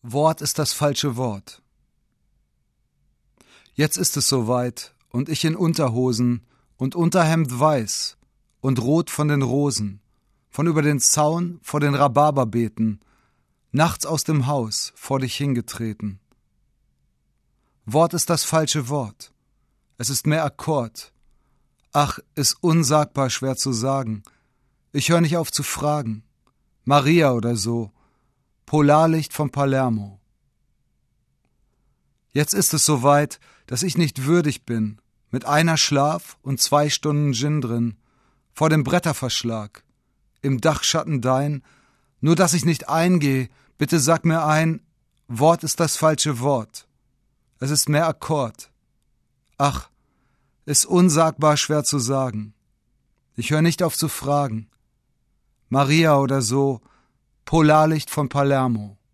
Wort ist das falsche Wort. Jetzt ist es soweit, und ich in Unterhosen und Unterhemd weiß und rot von den Rosen, von über den Zaun vor den Rhabarberbeeten, nachts aus dem Haus vor dich hingetreten. Wort ist das falsche Wort. Es ist mehr Akkord. Ach, ist unsagbar schwer zu sagen. Ich hör nicht auf zu fragen. Maria oder so. Polarlicht von Palermo. Jetzt ist es soweit, dass ich nicht würdig bin, mit einer Schlaf und 2 Stunden Gin drin, vor dem Bretterverschlag, im Dachschatten dein, nur dass ich nicht eingeh, bitte sag mir ein, Wort ist das falsche Wort. Es ist mehr Akkord. Ach, ist unsagbar schwer zu sagen. Ich hör nicht auf zu fragen. Maria oder so, Polarlicht von Palermo.